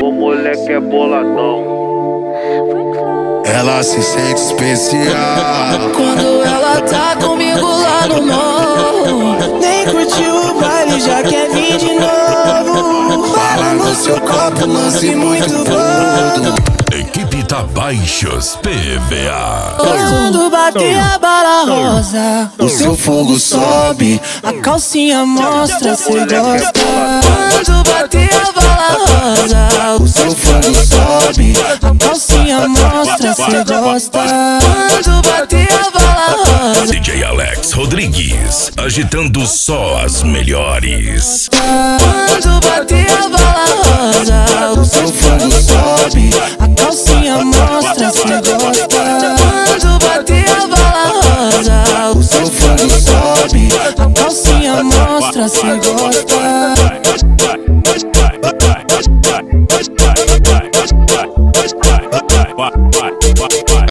O moleque é boladão. Ela se sente especial quando ela tá comigo lá no morro. Nem curtiu o baile, já quer vir de novo. Bala no seu copo, lance muito gordo. Equipe Tabaixos PVA. Quando bater a bala rosa, O seu fogo sobe, a calcinha mostra, cê gosta. Quando bater a bala rosa, o seu fogo sobe, a calcinha mostra, cê gosta. Quando bater a bala rosa, DJ Alex Rodrigues, agitando só as melhores. quando bater a bala rosa, o seu fogo sobe, a calcinha mostra, cê gosta. Quando bater a bala rosa, o seu fogo sobe, a calcinha mostra, cê gosta.